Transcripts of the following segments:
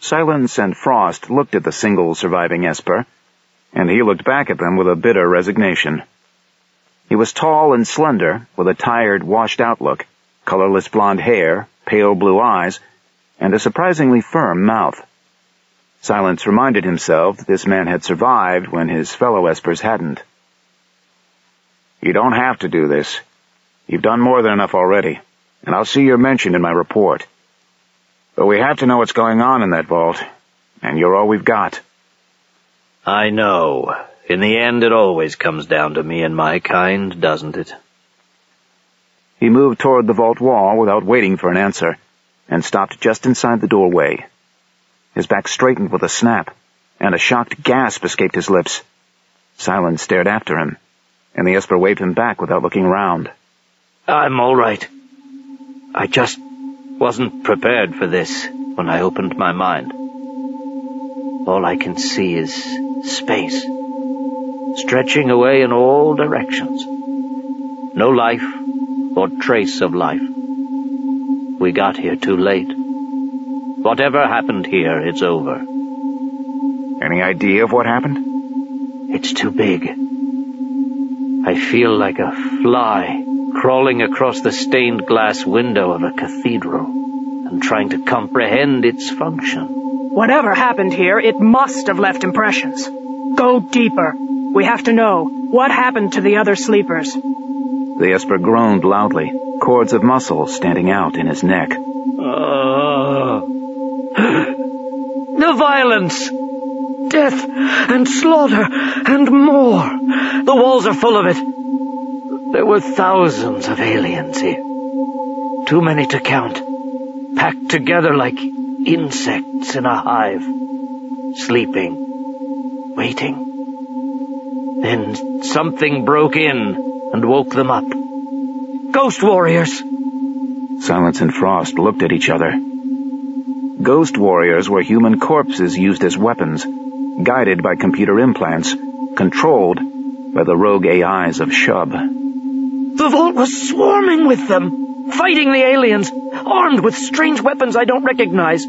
Silence and Frost looked at the single surviving Esper, and he looked back at them with a bitter resignation. He was tall and slender, with a tired, washed-out look, colorless blonde hair, pale blue eyes, and a surprisingly firm mouth. Silence reminded himself that this man had survived when his fellow Espers hadn't. "You don't have to do this. You've done more than enough already, and I'll see you're mentioned in my report. But we have to know what's going on in that vault, and you're all we've got." "I know. In the end, it always comes down to me and my kind, doesn't it?" He moved toward the vault wall without waiting for an answer, and stopped just inside the doorway. His back straightened with a snap, and a shocked gasp escaped his lips. Silence stared after him, and the Esper waved him back without looking round. "I'm all right. I just wasn't prepared for this when I opened my mind. All I can see is space, stretching away in all directions. No life or trace of life. We got here too late. Whatever happened here, it's over." "Any idea of what happened?" "It's too big. I feel like a fly crawling across the stained glass window of a cathedral and trying to comprehend its function." "Whatever happened here, it must have left impressions. Go deeper. We have to know what happened to the other sleepers." The Esper groaned loudly, cords of muscle standing out in his neck. The violence! Death and slaughter and more. The walls are full of it. There were thousands of aliens here. Too many to count. Packed together like insects in a hive. Sleeping. Waiting. Then something broke in and woke them up. Ghost warriors! Silence and Frost looked at each other. Ghost warriors were human corpses used as weapons, guided by computer implants, controlled by the rogue AIs of Shub. The vault was swarming with them, fighting the aliens, armed with strange weapons I don't recognize.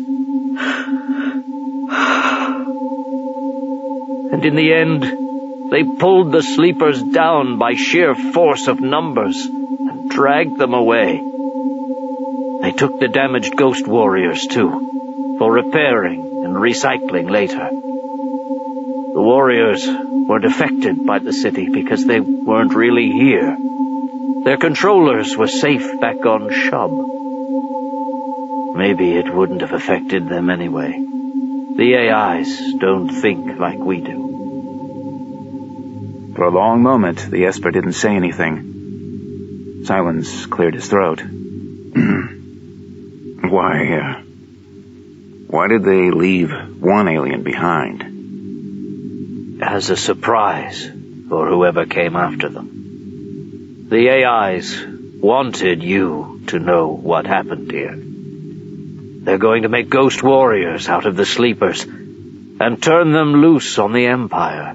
And in the end, they pulled the sleepers down by sheer force of numbers and dragged them away. They took the damaged ghost warriors, too, for repairing and recycling later. The warriors were defected by the city because they weren't really here. Their controllers were safe back on Shub. Maybe it wouldn't have affected them anyway. The AIs don't think like we do. For a long moment, the Esper didn't say anything. Silence cleared his throat. Why did they leave one alien behind? As a surprise for whoever came after them. The AIs wanted you to know what happened here. They're going to make ghost warriors out of the sleepers and turn them loose on the Empire.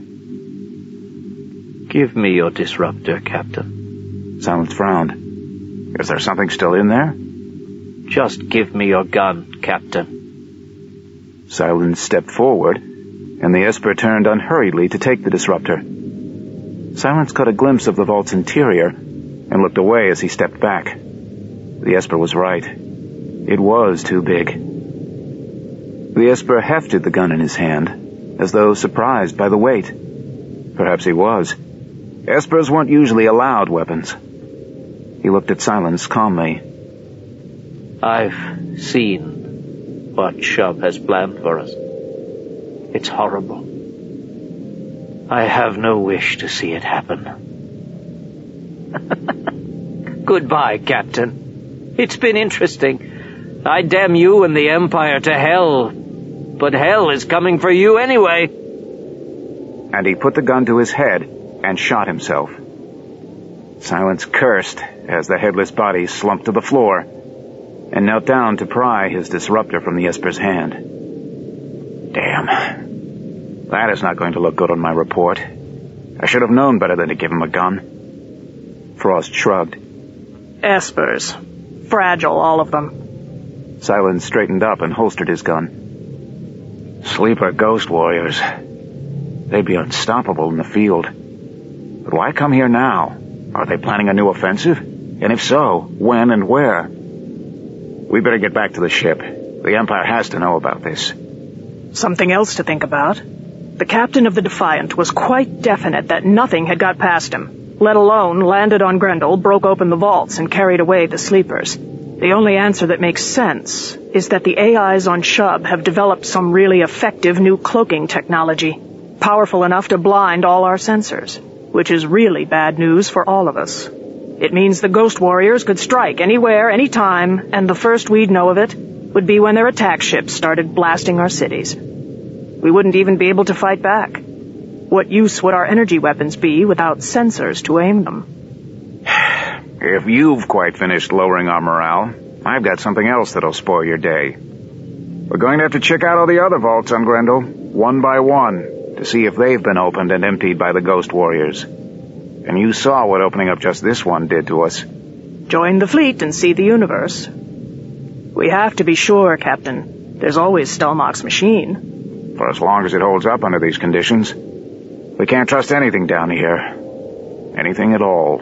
Give me your disruptor, Captain. Silence frowned. Is there something still in there? Just give me your gun, Captain. Silence stepped forward, and the Esper turned unhurriedly to take the disruptor. Silence caught a glimpse of the vault's interior and looked away as he stepped back. The Esper was right. It was too big. The Esper hefted the gun in his hand, as though surprised by the weight. Perhaps he was. Espers weren't usually allowed weapons. He looked at Silence calmly. I've seen what Shub has planned for us. It's horrible. I have no wish to see it happen. Goodbye, Captain. It's been interesting. I damn you and the Empire to hell. But hell is coming for you anyway. And he put the gun to his head and shot himself. Silence cursed as the headless body slumped to the floor and knelt down to pry his disruptor from the Esper's hand. Damn. That is not going to look good on my report. I should have known better than to give him a gun. Frost shrugged. Espers. Fragile, all of them. Silence straightened up and holstered his gun. Sleeper ghost warriors. They'd be unstoppable in the field. But why come here now? Are they planning a new offensive? And if so, when and where? We better get back to the ship. The Empire has to know about this. Something else to think about. The captain of the Defiant was quite definite that nothing had got past him, let alone landed on Grendel, broke open the vaults, and carried away the sleepers. The only answer that makes sense is that the AIs on Shub have developed some really effective new cloaking technology, powerful enough to blind all our sensors, which is really bad news for all of us. It means the Ghost Warriors could strike anywhere, anytime, and the first we'd know of it would be when their attack ships started blasting our cities. We wouldn't even be able to fight back. What use would our energy weapons be without sensors to aim them? If you've quite finished lowering our morale, I've got something else that'll spoil your day. We're going to have to check out all the other vaults on Grendel, one by one, to see if they've been opened and emptied by the Ghost Warriors. And you saw what opening up just this one did to us. Join the fleet and see the universe. We have to be sure, Captain. There's always Stelmach's machine. For as long as it holds up under these conditions. We can't trust anything down here. Anything at all.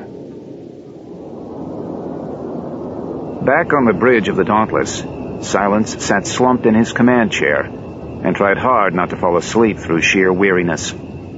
Back on the bridge of the Dauntless, Silence sat slumped in his command chair and tried hard not to fall asleep through sheer weariness.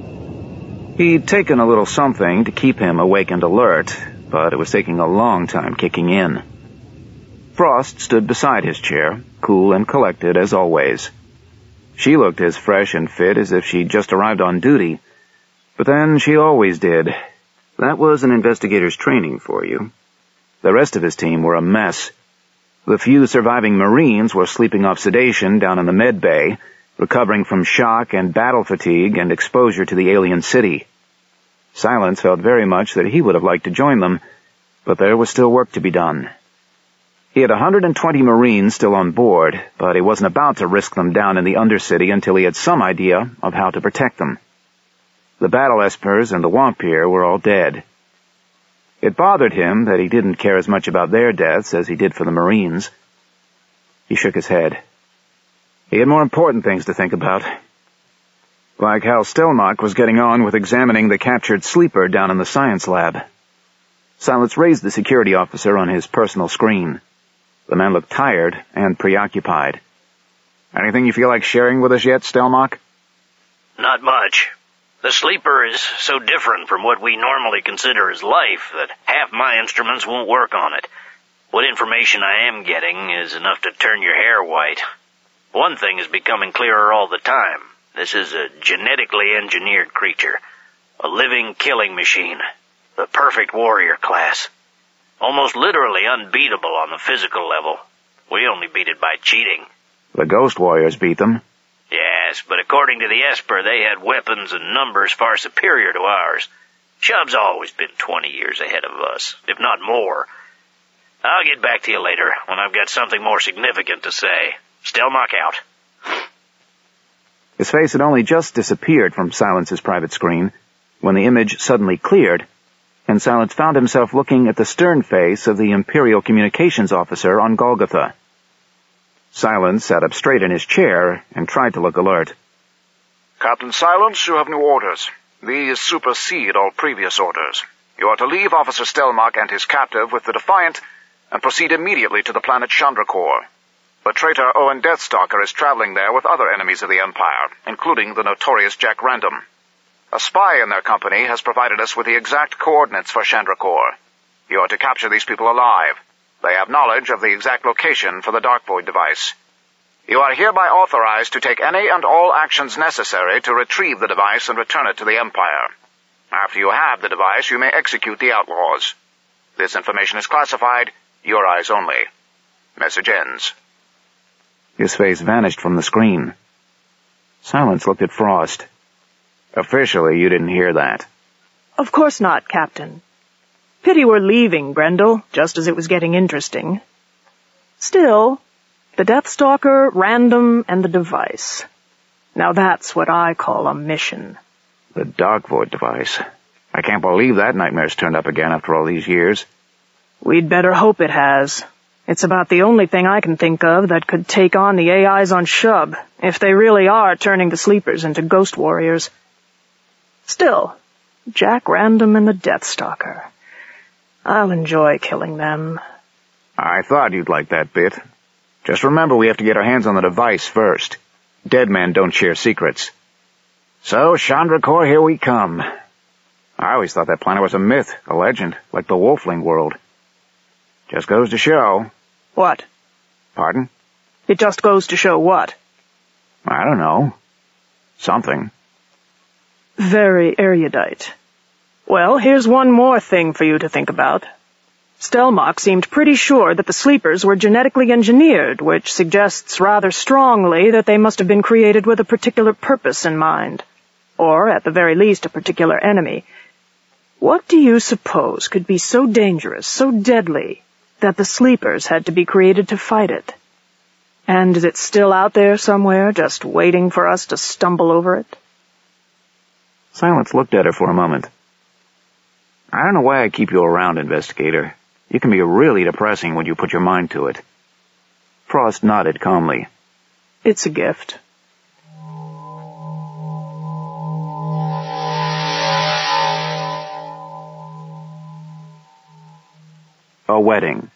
He'd taken a little something to keep him awake and alert, but it was taking a long time kicking in. Frost stood beside his chair, cool and collected as always. She looked as fresh and fit as if she'd just arrived on duty, but then she always did. That was an investigator's training for you. The rest of his team were a mess. The few surviving Marines were sleeping off sedation down in the med bay, recovering from shock and battle fatigue and exposure to the alien city. Silence felt very much that he would have liked to join them, but there was still work to be done. He had 120 Marines still on board, but he wasn't about to risk them down in the Undercity until he had some idea of how to protect them. The Battle Espers and the Wampir were all dead. It bothered him that he didn't care as much about their deaths as he did for the Marines. He shook his head. He had more important things to think about. Like how Stelmach was getting on with examining the captured sleeper down in the science lab. Silence raised the security officer on his personal screen. The man looked tired and preoccupied. Anything you feel like sharing with us yet, Stelmach? Not much. The sleeper is so different from what we normally consider as life that half my instruments won't work on it. What information I am getting is enough to turn your hair white. One thing is becoming clearer all the time. This is a genetically engineered creature. A living killing machine. The perfect warrior class. Almost literally unbeatable on the physical level. We only beat it by cheating. The Ghost Warriors beat them. Yes, but according to the Esper, they had weapons and numbers far superior to ours. Shub's always been 20 years ahead of us, if not more. I'll get back to you later when I've got something more significant to say. Stelmach out. His face had only just disappeared from Silence's private screen when the image suddenly cleared, and Silence found himself looking at the stern face of the Imperial Communications Officer on Golgotha. Silence sat up straight in his chair and tried to look alert. Captain Silence, you have new orders. These supersede all previous orders. You are to leave Officer Stelmach and his captive with the Defiant and proceed immediately to the planet Chandrakor. The traitor Owen Deathstalker is traveling there with other enemies of the Empire, including the notorious Jack Random. A spy in their company has provided us with the exact coordinates for Chandrakor. You are to capture these people alive. They have knowledge of the exact location for the Dark Void device. You are hereby authorized to take any and all actions necessary to retrieve the device and return it to the Empire. After you have the device, you may execute the outlaws. This information is classified, your eyes only. Message ends. His face vanished from the screen. Silence looked at Frost. Officially, you didn't hear that. Of course not, Captain. Pity we're leaving Grendel, just as it was getting interesting. Still, the Deathstalker, Random, and the device. Now that's what I call a mission. The Dark Void device. I can't believe that nightmare's turned up again after all these years. We'd better hope it has. It's about the only thing I can think of that could take on the AIs on Shub, if they really are turning the sleepers into ghost warriors. Still, Jack Random and the Deathstalker. I'll enjoy killing them. I thought you'd like that bit. Just remember we have to get our hands on the device first. Dead men don't share secrets. So, Chandracore, here we come. I always thought that planet was a myth, a legend, like the Wolfling world. Just goes to show. What? Pardon? It just goes to show what? I don't know. Something. Very erudite. Well, here's one more thing for you to think about. Stelmach seemed pretty sure that the sleepers were genetically engineered, which suggests rather strongly that they must have been created with a particular purpose in mind. Or, at the very least, a particular enemy. What do you suppose could be so dangerous, so deadly, that the sleepers had to be created to fight it? And is it still out there somewhere, just waiting for us to stumble over it? Silence looked at her for a moment. I don't know why I keep you around, Investigator. You can be really depressing when you put your mind to it. Frost nodded calmly. It's a gift. A wedding.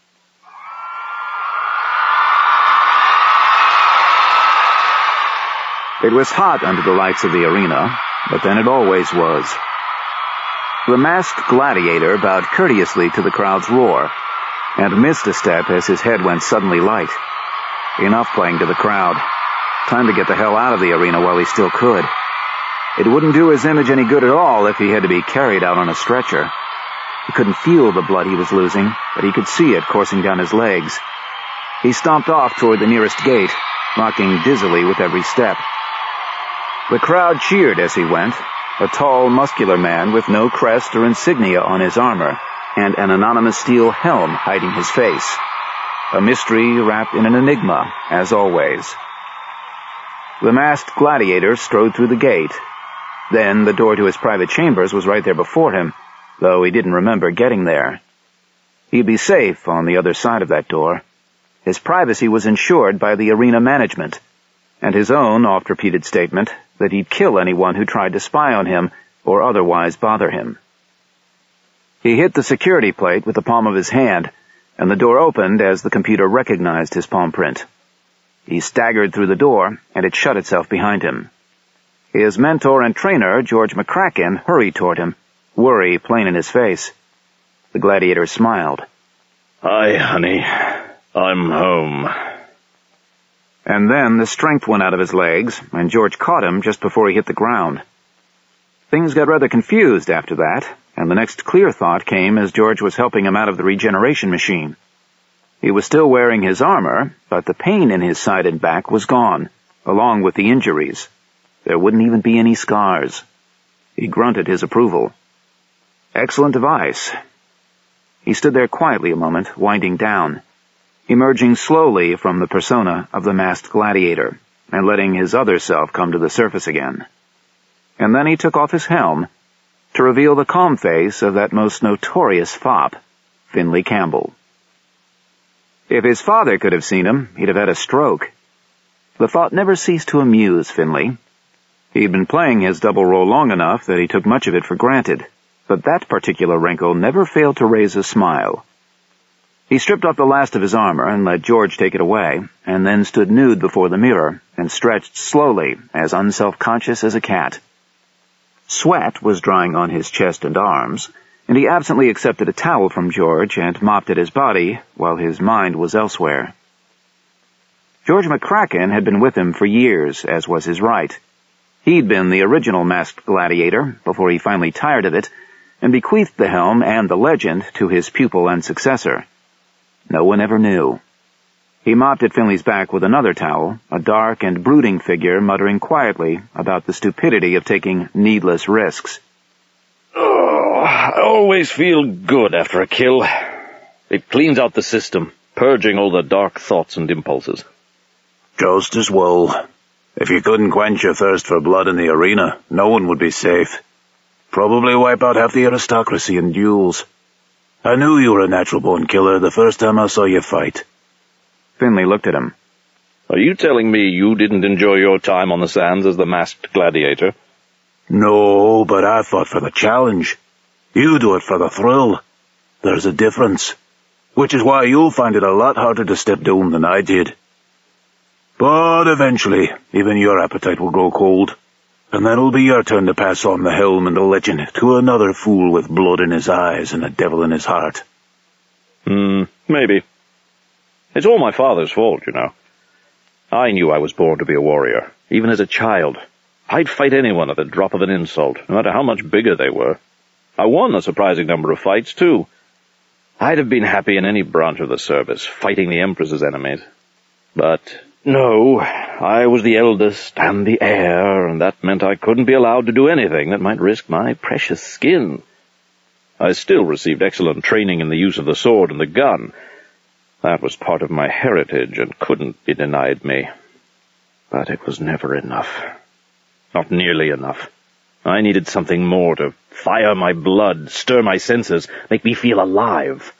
It was hot under the lights of the arena, but then it always was. The masked gladiator bowed courteously to the crowd's roar, and missed a step as his head went suddenly light. Enough playing to the crowd. Time to get the hell out of the arena while he still could. It wouldn't do his image any good at all if he had to be carried out on a stretcher. He couldn't feel the blood he was losing, but he could see it coursing down his legs. He stomped off toward the nearest gate, rocking dizzily with every step. The crowd cheered as he went, a tall, muscular man with no crest or insignia on his armor, and an anonymous steel helm hiding his face. A mystery wrapped in an enigma, as always. The masked gladiator strode through the gate. Then the door to his private chambers was right there before him, though he didn't remember getting there. He'd be safe on the other side of that door. His privacy was ensured by the arena management, and his own oft-repeated statement that he'd kill anyone who tried to spy on him or otherwise bother him. He hit the security plate with the palm of his hand, and the door opened as the computer recognized his palm print. He staggered through the door, and it shut itself behind him. His mentor and trainer, George McCracken, hurried toward him, worry plain in his face. The gladiator smiled. "Hi, honey. I'm home." And then the strength went out of his legs, and George caught him just before he hit the ground. Things got rather confused after that, and the next clear thought came as George was helping him out of the regeneration machine. He was still wearing his armor, but the pain in his side and back was gone, along with the injuries. There wouldn't even be any scars. He grunted his approval. Excellent device. He stood there quietly a moment, winding down, emerging slowly from the persona of the masked gladiator, and letting his other self come to the surface again. And then he took off his helm to reveal the calm face of that most notorious fop, Finley Campbell. If his father could have seen him, he'd have had a stroke. The thought never ceased to amuse Finley. He'd been playing his double role long enough that he took much of it for granted, but that particular wrinkle never failed to raise a smile. He stripped off the last of his armor and let George take it away, and then stood nude before the mirror and stretched slowly, as unself-conscious as a cat. Sweat was drying on his chest and arms, and he absently accepted a towel from George and mopped at his body while his mind was elsewhere. George McCracken had been with him for years, as was his right. He'd been the original masked gladiator before he finally tired of it and bequeathed the helm and the legend to his pupil and successor. No one ever knew. He mopped at Finley's back with another towel, a dark and brooding figure muttering quietly about the stupidity of taking needless risks. I always feel good after a kill. It cleans out the system, purging all the dark thoughts and impulses. Just as well. If you couldn't quench your thirst for blood in the arena, no one would be safe. Probably wipe out half the aristocracy in duels. I knew you were a natural-born killer the first time I saw you fight. Finley looked at him. Are you telling me you didn't enjoy your time on the sands as the masked gladiator? No, but I fought for the challenge. You do it for the thrill. There's a difference. Which is why you'll find it a lot harder to step down than I did. But eventually, even your appetite will grow cold, and then it'll be your turn to pass on the helm and the legend to another fool with blood in his eyes and a devil in his heart. Maybe. It's all my father's fault, you know. I knew I was born to be a warrior, even as a child. I'd fight anyone at the drop of an insult, no matter how much bigger they were. I won a surprising number of fights, too. I'd have been happy in any branch of the service, fighting the Empress's enemies. But no, I was the eldest and the heir, and that meant I couldn't be allowed to do anything that might risk my precious skin. I still received excellent training in the use of the sword and the gun. That was part of my heritage and couldn't be denied me. But it was never enough. Not nearly enough. I needed something more to fire my blood, stir my senses, make me feel alive.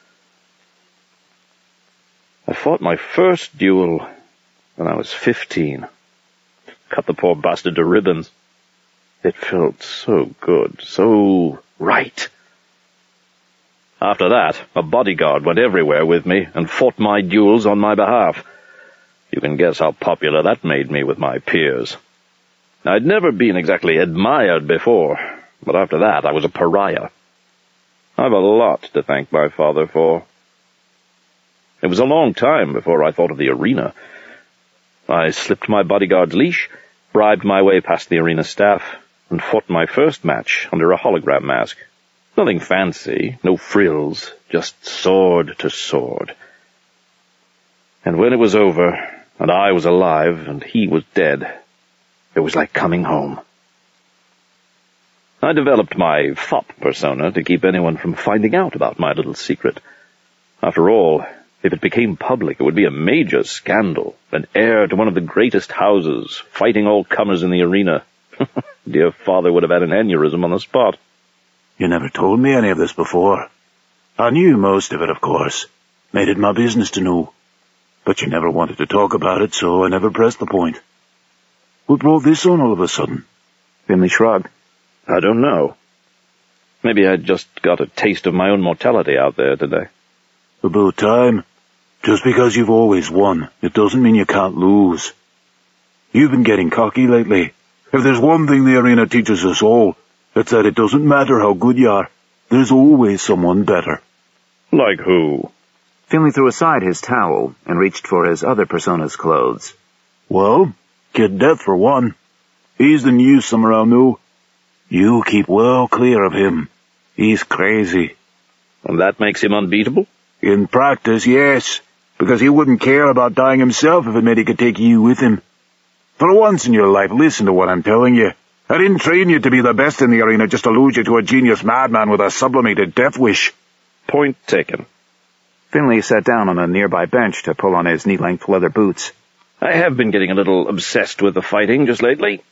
I fought my first duel when I was 15. Cut the poor bastard to ribbons. It felt so good, so right. After that, a bodyguard went everywhere with me and fought my duels on my behalf. You can guess how popular that made me with my peers. I'd never been exactly admired before, but after that I was a pariah. I've a lot to thank my father for. It was a long time before I thought of the arena. I slipped my bodyguard's leash, bribed my way past the arena staff, and fought my first match under a hologram mask. Nothing fancy, no frills, just sword to sword. And when it was over, and I was alive, and he was dead, it was like coming home. I developed my fop persona to keep anyone from finding out about my little secret. After all, if it became public, it would be a major scandal, an heir to one of the greatest houses, fighting all comers in the arena. Dear father would have had an aneurysm on the spot. You never told me any of this before. I knew most of it, of course. Made it my business to know. But you never wanted to talk about it, so I never pressed the point. What brought this on all of a sudden? Finley shrugged. I don't know. Maybe I just got a taste of my own mortality out there today. About time. Just because you've always won, it doesn't mean you can't lose. You've been getting cocky lately. If there's one thing the arena teaches us all, it's that it doesn't matter how good you are. There's always someone better. Like who? Finley threw aside his towel and reached for his other persona's clothes. Well, Kid Death for one. He's the newsome around now. You keep well clear of him. He's crazy. And that makes him unbeatable? In practice, yes, because he wouldn't care about dying himself if it meant he could take you with him. For once in your life, listen to what I'm telling you. I didn't train you to be the best in the arena just to lose you to a genius madman with a sublimated death wish. Point taken. Finley sat down on a nearby bench to pull on his knee-length leather boots. I have been getting a little obsessed with the fighting just lately.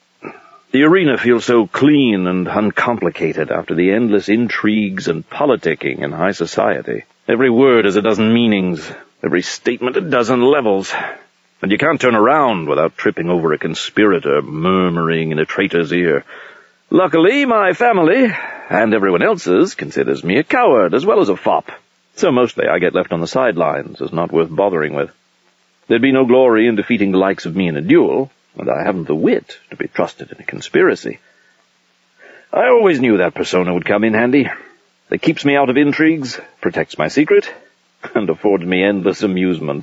The arena feels so clean and uncomplicated after the endless intrigues and politicking in high society. Every word has a dozen meanings, every statement a dozen levels. And you can't turn around without tripping over a conspirator murmuring in a traitor's ear. Luckily, my family, and everyone else's, considers me a coward as well as a fop. So mostly I get left on the sidelines as not worth bothering with. There'd be no glory in defeating the likes of me in a duel, and I haven't the wit to be trusted in a conspiracy. I always knew that persona would come in handy. It keeps me out of intrigues, protects my secret, and affords me endless amusement.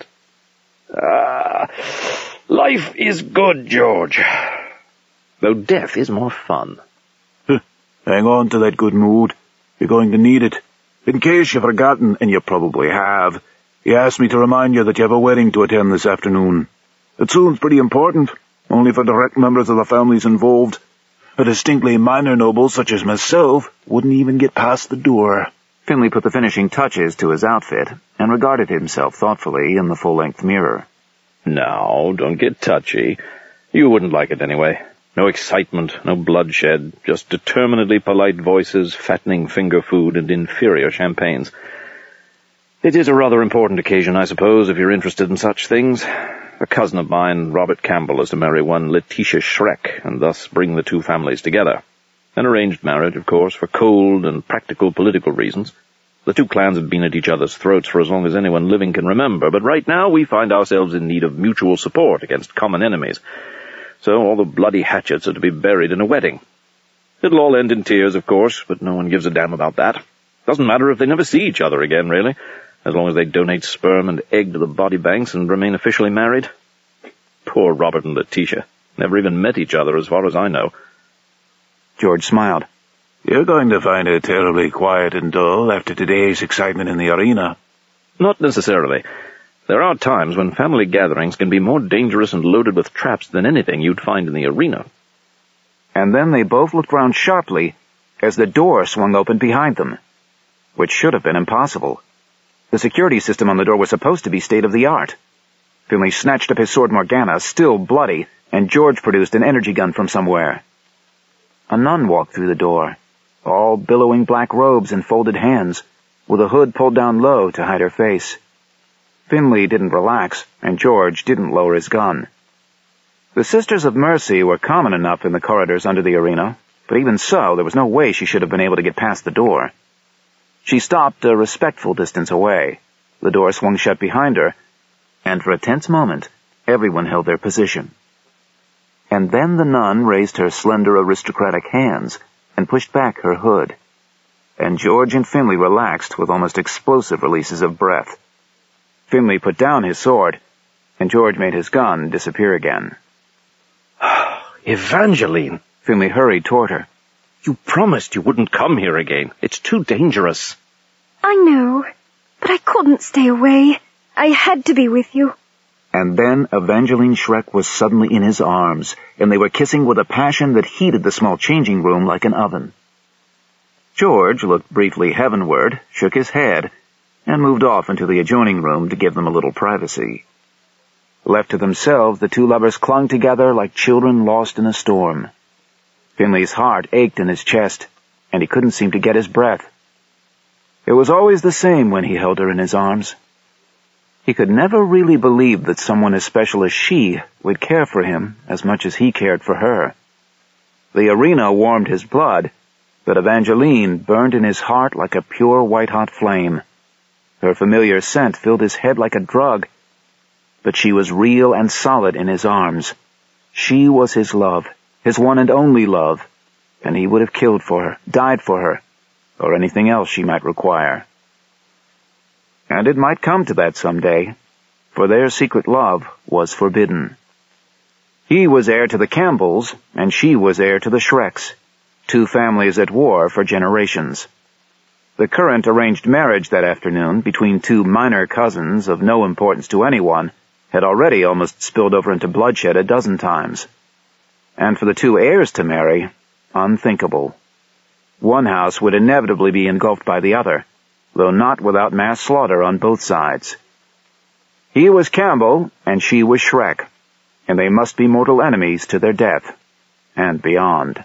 Life is good, George. Though death is more fun. Hang on to that good mood. You're going to need it. In case you've forgotten, and you probably have, he asked me to remind you that you have a wedding to attend this afternoon. It sounds pretty important, only for direct members of the families involved. A distinctly minor noble such as myself wouldn't even get past the door. Finley put the finishing touches to his outfit and regarded himself thoughtfully in the full-length mirror. Now, don't get touchy. You wouldn't like it anyway. No excitement, no bloodshed, just determinedly polite voices, fattening finger food, and inferior champagnes. It is a rather important occasion, I suppose, if you're interested in such things. A cousin of mine, Robert Campbell, is to marry one Letitia Schreck, and thus bring the two families together. An arranged marriage, of course, for cold and practical political reasons. The two clans have been at each other's throats for as long as anyone living can remember, but right now we find ourselves in need of mutual support against common enemies. So all the bloody hatchets are to be buried in a wedding. It'll all end in tears, of course, but no one gives a damn about that. Doesn't matter if they never see each other again, really, as long as they donate sperm and egg to the body banks and remain officially married. Poor Robert and Letitia. Never even met each other, as far as I know. George smiled. You're going to find it terribly quiet and dull after today's excitement in the arena. Not necessarily. There are times when family gatherings can be more dangerous and loaded with traps than anything you'd find in the arena. And then they both looked round sharply as the door swung open behind them, which should have been impossible. The security system on the door was supposed to be state-of-the-art. Finley snatched up his sword Morgana, still bloody, and George produced an energy gun from somewhere. A nun walked through the door, all billowing black robes and folded hands, with a hood pulled down low to hide her face. Finley didn't relax, and George didn't lower his gun. The Sisters of Mercy were common enough in the corridors under the arena, but even so, there was no way she should have been able to get past the door. She stopped a respectful distance away. The door swung shut behind her, and for a tense moment, everyone held their position. And then the nun raised her slender aristocratic hands and pushed back her hood. And George and Finley relaxed with almost explosive releases of breath. Finley put down his sword, and George made his gun disappear again. Evangeline! Finley hurried toward her. You promised you wouldn't come here again. It's too dangerous. I know, but I couldn't stay away. I had to be with you. And then Evangeline Schreck was suddenly in his arms, and they were kissing with a passion that heated the small changing room like an oven. George looked briefly heavenward, shook his head, and moved off into the adjoining room to give them a little privacy. Left to themselves, the two lovers clung together like children lost in a storm. Finley's heart ached in his chest, and he couldn't seem to get his breath. It was always the same when he held her in his arms. He could never really believe that someone as special as she would care for him as much as he cared for her. The arena warmed his blood, but Evangeline burned in his heart like a pure white-hot flame. Her familiar scent filled his head like a drug, but she was real and solid in his arms. She was his love, his one and only love, and he would have killed for her, died for her, or anything else she might require. And it might come to that someday, for their secret love was forbidden. He was heir to the Campbells, and she was heir to the Schrecks, two families at war for generations. The current arranged marriage that afternoon between two minor cousins of no importance to anyone had already almost spilled over into bloodshed a dozen times. And for the two heirs to marry, unthinkable. One house would inevitably be engulfed by the other, though not without mass slaughter on both sides. He was Campbell, and she was Schreck, and they must be mortal enemies to their death, and beyond.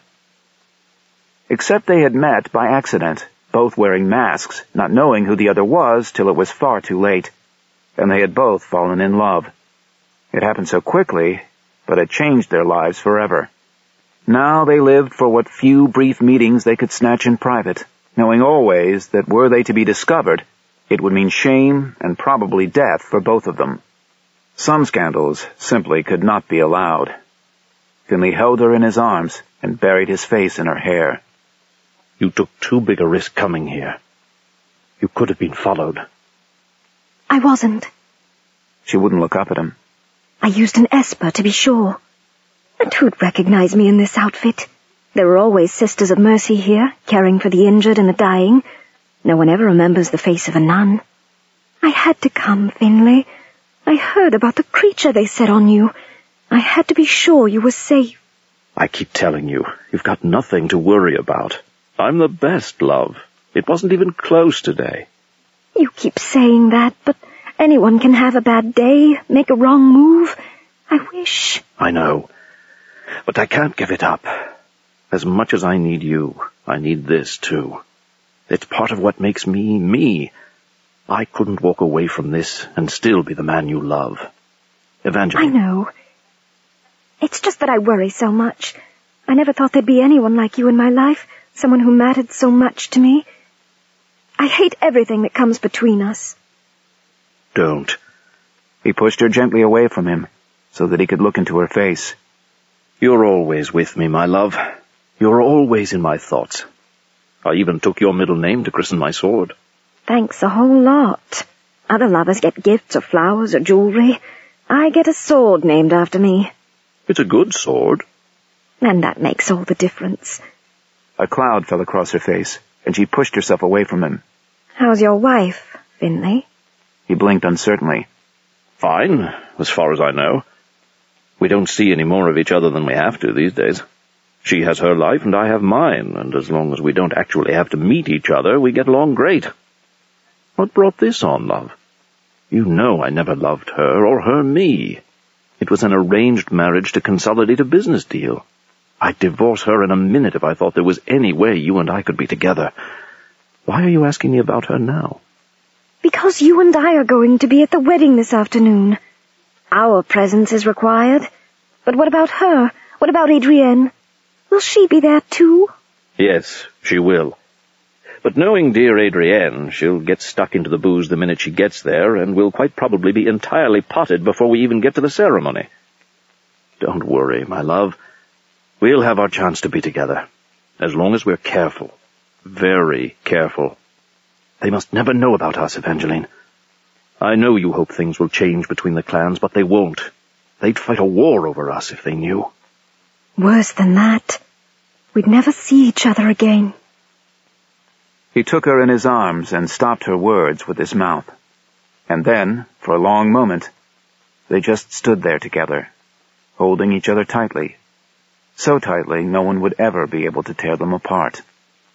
Except they had met by accident, both wearing masks, not knowing who the other was till it was far too late, and they had both fallen in love. It happened so quickly, but it changed their lives forever. Now they lived for what few brief meetings they could snatch in private, knowing always that were they to be discovered, it would mean shame and probably death for both of them. Some scandals simply could not be allowed. Finley held her in his arms and buried his face in her hair. You took too big a risk coming here. You could have been followed. I wasn't. She wouldn't look up at him. I used an Esper, to be sure. And who'd recognize me in this outfit? There were always Sisters of Mercy here, caring for the injured and the dying. No one ever remembers the face of a nun. I had to come, Finley. I heard about the creature they set on you. I had to be sure you were safe. I keep telling you, you've got nothing to worry about. I'm the best, love. It wasn't even close today. You keep saying that, but anyone can have a bad day, make a wrong move. I wish. I know, but I can't give it up. As much as I need you, I need this too. It's part of what makes me, me. I couldn't walk away from this and still be the man you love. Evangeline. I know. It's just that I worry so much. I never thought there'd be anyone like you in my life, someone who mattered so much to me. I hate everything that comes between us. Don't. He pushed her gently away from him, so that he could look into her face. You're always with me, my love. You're always in my thoughts. I even took your middle name to christen my sword. Thanks a whole lot. Other lovers get gifts or flowers or jewelry. I get a sword named after me. It's a good sword. And that makes all the difference. A cloud fell across her face, and she pushed herself away from him. How's your wife, Finley? He blinked uncertainly. Fine, as far as I know. We don't see any more of each other than we have to these days. She has her life and I have mine, and as long as we don't actually have to meet each other, we get along great. What brought this on, love? You know I never loved her or her me. It was an arranged marriage to consolidate a business deal. I'd divorce her in a minute if I thought there was any way you and I could be together. Why are you asking me about her now? Because you and I are going to be at the wedding this afternoon. Our presence is required. But what about her? What about Adrienne? Will she be there too? Yes, she will. But knowing dear Adrienne, she'll get stuck into the booze the minute she gets there, and will quite probably be entirely potted before we even get to the ceremony. Don't worry, my love. We'll have our chance to be together, as long as we're careful. Very careful. They must never know about us, Evangeline. I know you hope things will change between the clans, but they won't. They'd fight a war over us if they knew. Worse than that. We'd never see each other again. He took her in his arms and stopped her words with his mouth. And then, for a long moment, they just stood there together, holding each other tightly. So tightly no one would ever be able to tear them apart.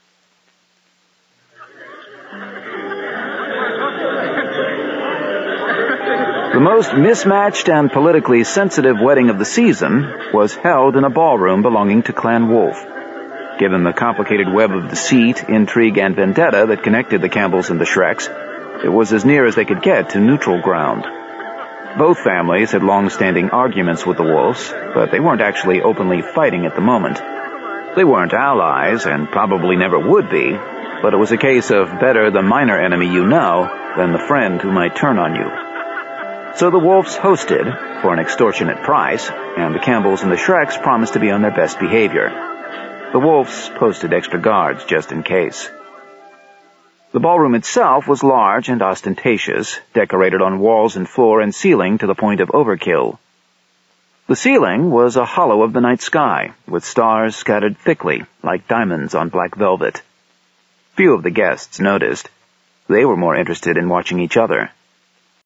The most mismatched and politically sensitive wedding of the season was held in a ballroom belonging to Clan Wolf. Given the complicated web of deceit, intrigue, and vendetta that connected the Campbells and the Shreks, it was as near as they could get to neutral ground. Both families had long-standing arguments with the Wolves, but they weren't actually openly fighting at the moment. They weren't allies, and probably never would be, but it was a case of better the minor enemy you know than the friend who might turn on you. So the Wolves hosted, for an extortionate price, and the Campbells and the Shreks promised to be on their best behavior. The Wolves posted extra guards just in case. The ballroom itself was large and ostentatious, decorated on walls and floor and ceiling to the point of overkill. The ceiling was a hollow of the night sky, with stars scattered thickly, like diamonds on black velvet. Few of the guests noticed. They were more interested in watching each other,